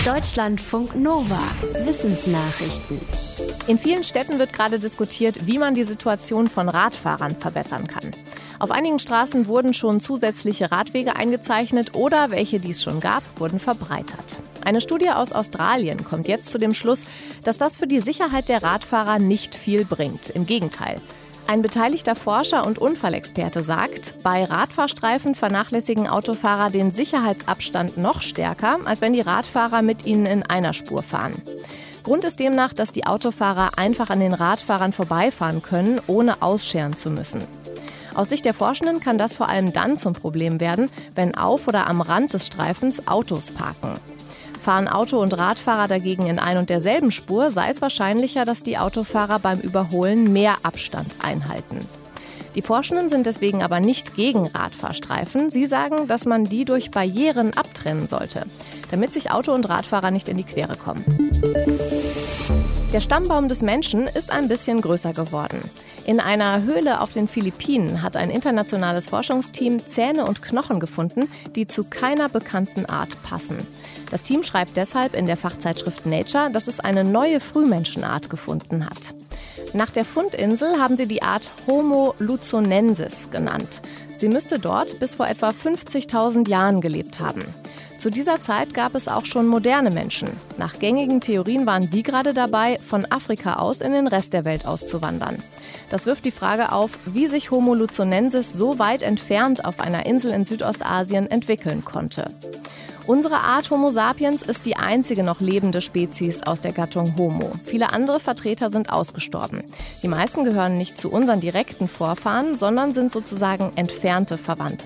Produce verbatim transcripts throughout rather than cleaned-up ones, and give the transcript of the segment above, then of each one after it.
Deutschlandfunk Nova. Wissensnachrichten. In vielen Städten wird gerade diskutiert, wie man die Situation von Radfahrern verbessern kann. Auf einigen Straßen wurden schon zusätzliche Radwege eingezeichnet oder welche, die es schon gab, wurden verbreitert. Eine Studie aus Australien kommt jetzt zu dem Schluss, dass das für die Sicherheit der Radfahrer nicht viel bringt. Im Gegenteil. Ein beteiligter Forscher und Unfallexperte sagt, bei Radfahrstreifen vernachlässigen Autofahrer den Sicherheitsabstand noch stärker, als wenn die Radfahrer mit ihnen in einer Spur fahren. Grund ist demnach, dass die Autofahrer einfach an den Radfahrern vorbeifahren können, ohne ausscheren zu müssen. Aus Sicht der Forschenden kann das vor allem dann zum Problem werden, wenn auf oder am Rand des Streifens Autos parken. Fahren Auto- und Radfahrer dagegen in ein und derselben Spur, sei es wahrscheinlicher, dass die Autofahrer beim Überholen mehr Abstand einhalten. Die Forschenden sind deswegen aber nicht gegen Radfahrstreifen. Sie sagen, dass man die durch Barrieren abtrennen sollte, damit sich Auto- und Radfahrer nicht in die Quere kommen. Der Stammbaum des Menschen ist ein bisschen größer geworden. In einer Höhle auf den Philippinen hat ein internationales Forschungsteam Zähne und Knochen gefunden, die zu keiner bekannten Art passen. Das Team schreibt deshalb in der Fachzeitschrift Nature, dass es eine neue Frühmenschenart gefunden hat. Nach der Fundinsel haben sie die Art Homo luzonensis genannt. Sie müsste dort bis vor etwa fünfzigtausend Jahren gelebt haben. Zu dieser Zeit gab es auch schon moderne Menschen. Nach gängigen Theorien waren die gerade dabei, von Afrika aus in den Rest der Welt auszuwandern. Das wirft die Frage auf, wie sich Homo luzonensis so weit entfernt auf einer Insel in Südostasien entwickeln konnte. Unsere Art Homo sapiens ist die einzige noch lebende Spezies aus der Gattung Homo. Viele andere Vertreter sind ausgestorben. Die meisten gehören nicht zu unseren direkten Vorfahren, sondern sind sozusagen entfernte Verwandte.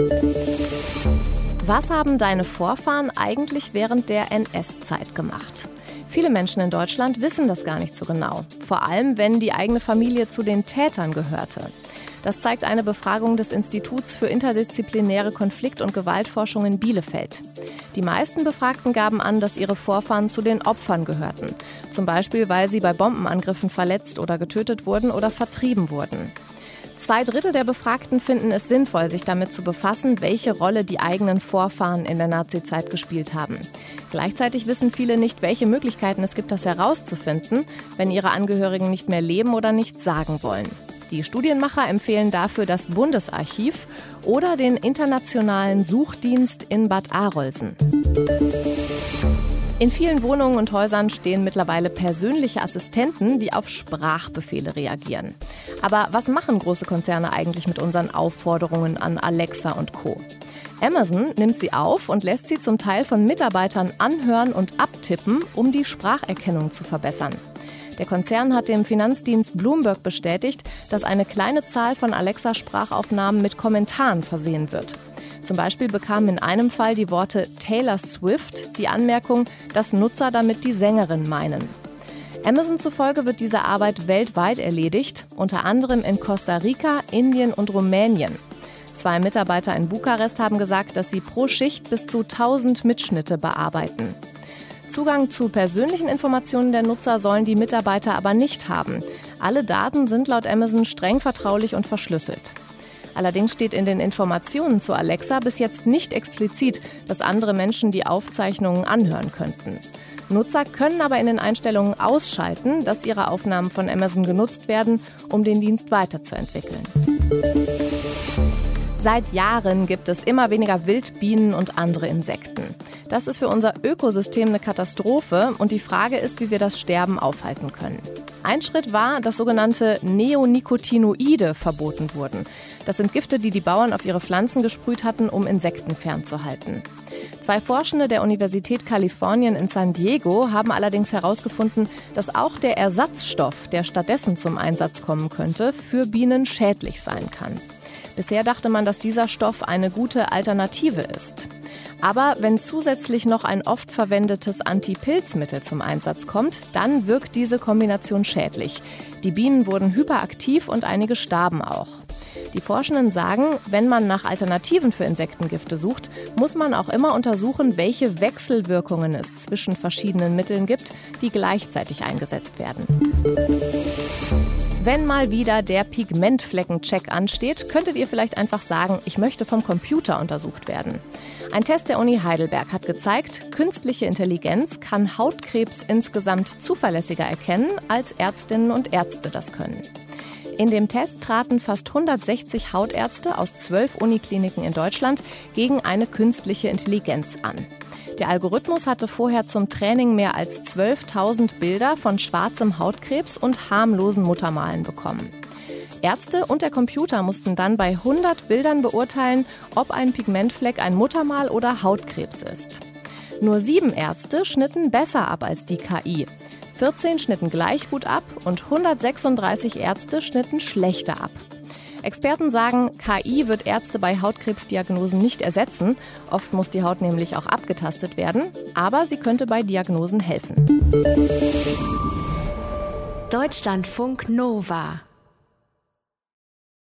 Was haben deine Vorfahren eigentlich während der N S-Zeit gemacht? Viele Menschen in Deutschland wissen das gar nicht so genau. Vor allem, wenn die eigene Familie zu den Tätern gehörte. Das zeigt eine Befragung des Instituts für interdisziplinäre Konflikt- und Gewaltforschung in Bielefeld. Die meisten Befragten gaben an, dass ihre Vorfahren zu den Opfern gehörten. Zum Beispiel, weil sie bei Bombenangriffen verletzt oder getötet wurden oder vertrieben wurden. Zwei Drittel der Befragten finden es sinnvoll, sich damit zu befassen, welche Rolle die eigenen Vorfahren in der Nazizeit gespielt haben. Gleichzeitig wissen viele nicht, welche Möglichkeiten es gibt, das herauszufinden, wenn ihre Angehörigen nicht mehr leben oder nichts sagen wollen. Die Studienmacher empfehlen dafür das Bundesarchiv oder den Internationalen Suchdienst in Bad Arolsen. In vielen Wohnungen und Häusern stehen mittlerweile persönliche Assistenten, die auf Sprachbefehle reagieren. Aber was machen große Konzerne eigentlich mit unseren Aufforderungen an Alexa und Co.? Amazon nimmt sie auf und lässt sie zum Teil von Mitarbeitern anhören und abtippen, um die Spracherkennung zu verbessern. Der Konzern hat dem Finanzdienst Bloomberg bestätigt, dass eine kleine Zahl von Alexa-Sprachaufnahmen mit Kommentaren versehen wird. Zum Beispiel bekamen in einem Fall die Worte Taylor Swift die Anmerkung, dass Nutzer damit die Sängerin meinen. Amazon zufolge wird diese Arbeit weltweit erledigt, unter anderem in Costa Rica, Indien und Rumänien. Zwei Mitarbeiter in Bukarest haben gesagt, dass sie pro Schicht bis zu tausend Mitschnitte bearbeiten. Zugang zu persönlichen Informationen der Nutzer sollen die Mitarbeiter aber nicht haben. Alle Daten sind laut Amazon streng vertraulich und verschlüsselt. Allerdings steht in den Informationen zu Alexa bis jetzt nicht explizit, dass andere Menschen die Aufzeichnungen anhören könnten. Nutzer können aber in den Einstellungen ausschalten, dass ihre Aufnahmen von Amazon genutzt werden, um den Dienst weiterzuentwickeln. Seit Jahren gibt es immer weniger Wildbienen und andere Insekten. Das ist für unser Ökosystem eine Katastrophe und die Frage ist, wie wir das Sterben aufhalten können. Ein Schritt war, dass sogenannte Neonicotinoide verboten wurden. Das sind Gifte, die die Bauern auf ihre Pflanzen gesprüht hatten, um Insekten fernzuhalten. Zwei Forschende der Universität Kalifornien in San Diego haben allerdings herausgefunden, dass auch der Ersatzstoff, der stattdessen zum Einsatz kommen könnte, für Bienen schädlich sein kann. Bisher dachte man, dass dieser Stoff eine gute Alternative ist. Aber wenn zusätzlich noch ein oft verwendetes Antipilzmittel zum Einsatz kommt, dann wirkt diese Kombination schädlich. Die Bienen wurden hyperaktiv und einige starben auch. Die Forschenden sagen, wenn man nach Alternativen für Insektengifte sucht, muss man auch immer untersuchen, welche Wechselwirkungen es zwischen verschiedenen Mitteln gibt, die gleichzeitig eingesetzt werden. Wenn mal wieder der Pigmentfleckencheck ansteht, könntet ihr vielleicht einfach sagen, ich möchte vom Computer untersucht werden. Ein Test der Uni Heidelberg hat gezeigt, künstliche Intelligenz kann Hautkrebs insgesamt zuverlässiger erkennen, als Ärztinnen und Ärzte das können. In dem Test traten fast hundertsechzig Hautärzte aus zwölf Unikliniken in Deutschland gegen eine künstliche Intelligenz an. Der Algorithmus hatte vorher zum Training mehr als zwölftausend Bilder von schwarzem Hautkrebs und harmlosen Muttermalen bekommen. Ärzte und der Computer mussten dann bei hundert Bildern beurteilen, ob ein Pigmentfleck ein Muttermal oder Hautkrebs ist. Nur sieben Ärzte schnitten besser ab als die K I. vierzehn schnitten gleich gut ab und hundertsechsunddreißig Ärzte schnitten schlechter ab. Experten sagen, K I wird Ärzte bei Hautkrebsdiagnosen nicht ersetzen. Oft muss die Haut nämlich auch abgetastet werden, aber sie könnte bei Diagnosen helfen. Deutschlandfunk Nova